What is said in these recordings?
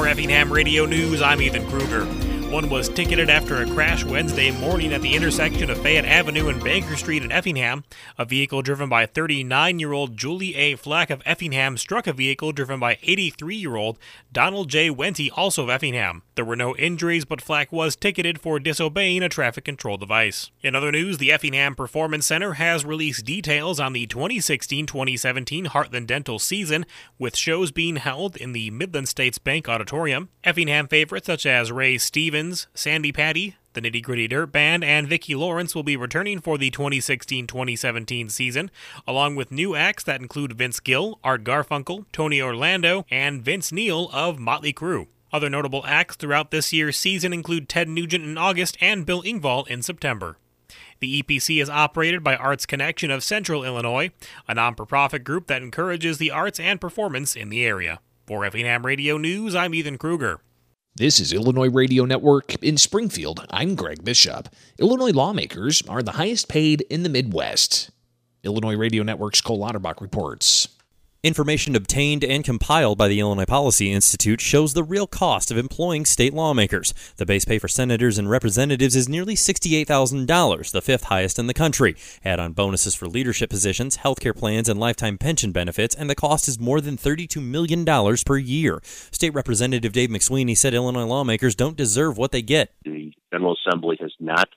For Effingham Radio News, I'm Ethan Kruger. One was ticketed after a crash Wednesday morning at the intersection of Fayette Avenue and Banker Street in Effingham. A vehicle driven by 39-year-old Julie A. Flack of Effingham struck a vehicle driven by 83-year-old Donald J. Wente, also of Effingham. There were no injuries, but Flack was ticketed for disobeying a traffic control device. In other news, the Effingham Performance Center has released details on the 2016-2017 Heartland Dental season, with shows being held in the Midland States Bank Auditorium. Effingham favorites such as Ray Stevens, Sandy Patty, the Nitty Gritty Dirt Band, and Vicki Lawrence will be returning for the 2016-2017 season, along with new acts that include Vince Gill, Art Garfunkel, Tony Orlando, and Vince Neil of Motley Crue. Other notable acts throughout this year's season include Ted Nugent in August and Bill Engvall in September. The EPC is operated by Arts Connection of Central Illinois, a non-for-profit group that encourages the arts and performance in the area. For Effingham Radio News, I'm Ethan Kruger. This is Illinois Radio Network in Springfield. I'm Greg Bishop. Illinois lawmakers are the highest paid in the Midwest. Illinois Radio Network's Cole Lauterbach reports. Information obtained and compiled by the Illinois Policy Institute shows the real cost of employing state lawmakers. The base pay for senators and representatives is nearly $68,000, the fifth highest in the country. Add on bonuses for leadership positions, healthcare plans, and lifetime pension benefits, and the cost is more than $32 million per year. State Representative Dave McSweeney said Illinois lawmakers don't deserve what they get. The General Assembly has not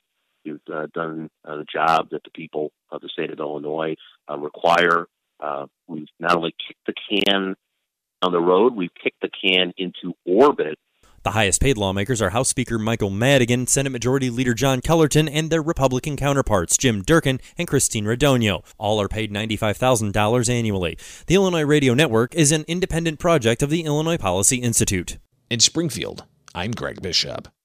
done the job that the people of the state of Illinois require. We've not only kicked the can down the road, we've kicked the can into orbit. The highest paid lawmakers are House Speaker Michael Madigan, Senate Majority Leader John Kellerton, and their Republican counterparts, Jim Durkin and Christine Radonio. All are paid $95,000 annually. The Illinois Radio Network is an independent project of the Illinois Policy Institute. In Springfield, I'm Greg Bishop.